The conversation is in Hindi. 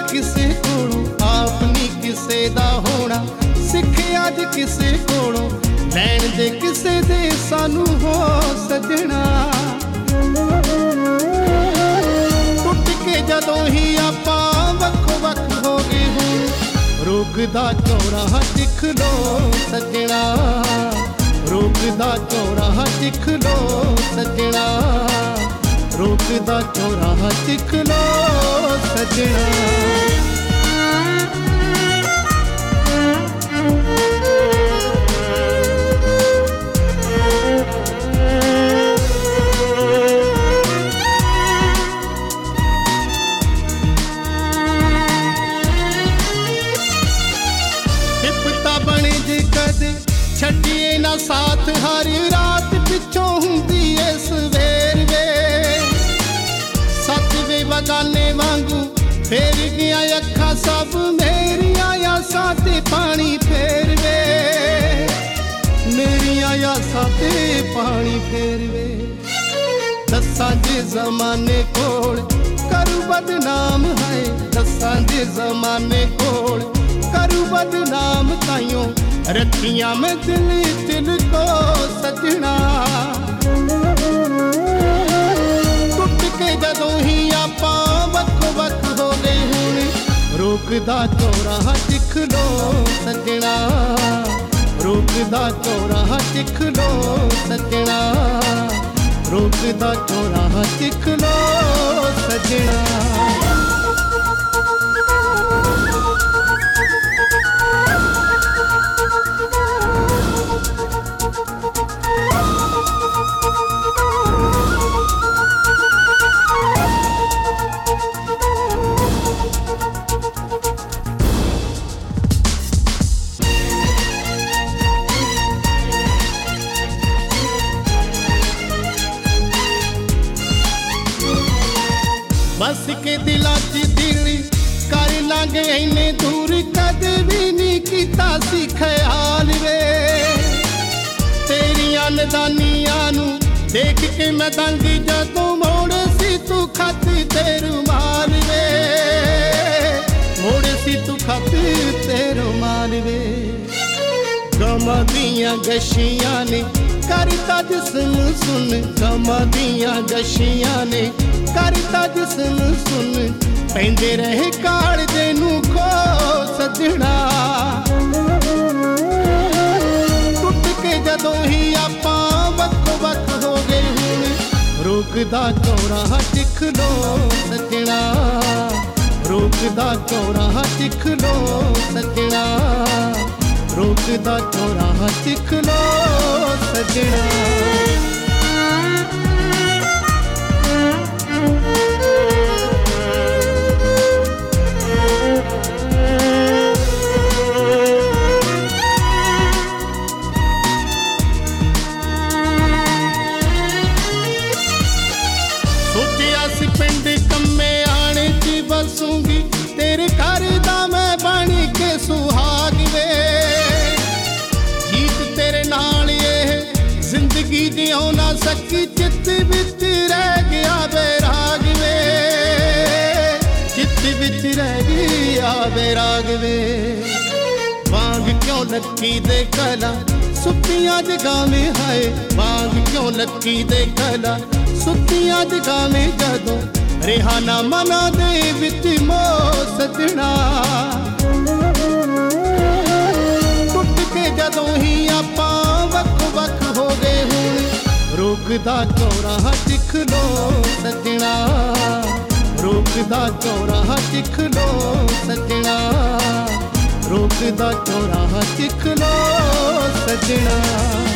ਕਿਸੇ ਕੋਲੋਂ, ਆਪ ਨਹੀਂ ਕਿਸੇ ਦਾ ਹੋਣਾ ਸਿੱਖਿਆ ਅੱਜ ਕਿਸੇ ਕੋਲੋਂ, ਲੈਣ ਦੇ ਕਿਸੇ ਦੇ ਸਾਨੂੰ ਹੋ ਸਜਣਾ। ਟੁੱਟ ਕੇ ਜਦੋਂ ਹੀ ਆਪਾਂ ਵੱਖੋ ਵੱਖ ਹੋ ਗਏ ਹੁਣ, ਰੋਕਦਾ ਚੌਰਾਹਾ ਦਿਖ ਲੋ ਸੱਜਣਾ, ਰੋਕਦਾ ਚੌਰਾਹਾ ਦਿਖ ਲੋ ਸੱਜਣਾ, ਰੋਕਦਾ ਚੌਰਾਹਾ ਦਿਖ ਲੋ ਸੱਜਣਾ। ਬਣੇ ਜੇ ਕਦੇ ਛੱਡੀਏ ਨਾ ਸਾਥ, ਹਰ ਰਾਤ ਪਿੱਛੋਂ ਹੁੰਦੀ ਏ ਸਵੇਰ ਵੇ, ਸੱਤ ਵੇ ਬਗਾਨੇ ਵਾਂਗੂ ਫੇਰ ਗਿਆ ਅੱਖਾਂ ਸਭ ਮੇਰੀਆਂ ਆਸਾਂ ਤੇ ਪਾਣੀ ਫੇਰ ਵੇ, ਮੇਰੀਆਂ ਆਸਾਂ ਤੇ ਪਾਣੀ ਫੇਰ ਵੇ। ਦੱਸਾਂ ਜੇ ਜ਼ਮਾਨੇ ਕੋਲ ਕਰੂ ਬਦਨਾਮ ਹੈ, ਦੱਸਾਂ ਜੇ ਜ਼ਮਾਨੇ ਕੋਲ करू बदनाम ताइयों, रखियां मैं दिल दिल को सजना। टुट के जदों ही आपां वख वख हो गए हुण, रोकदा चौराहा दिख लो सजना, रोकदा चौराहा दिख लो सजना, रोकदा चौराहा दिख लो सजना। बस के दिलां च दिल कर लांगे इन्ने दूर, कदे भी नहीं कीता सी ख्याल वे, तेरियां नदानियां नू देख के मैं दंग जदों मोड़ सी तू खत ते रुमाल वे, मोड़ सी तू खत ते रुमाल वे। गमां दियां गशियां ने करता जिस्म सुन, गमां दियां गशियां ने करता जिस्म सुन, पैंदे रहे कालजे नू खो सजना। टुट के जदों ही आपां वख वख हो गए हुण, रोकदा चौराहा दिख लो सजना, रोकदा चौराहा दिख लो सजना, रोकदा चौराहा दिख लो सजना। पिंड कम्मे आने ची बसूंगी, तेरे घर दा मैं बन के सुहाग वे, जीत तेरे नाल ये जिंदगी जियो ना सकी, चित विच रह गया बैराग वे, चित विच रह गया बैराग वे। वांग क्यों लक्की दे कला सुत्तियां जगावे हाय, वांग क्यों लक्की दे कला सुत्तियां जगावे जदों, रिहाना मना दे विच मो सजना। टुट के जदों ही आपां वख वख हो गए हुण, रोकदा चौराहा दिख लो सजना, रोकदा चौराहा दिख लो सजना, रोकदा चौराहा दिख लो सजना।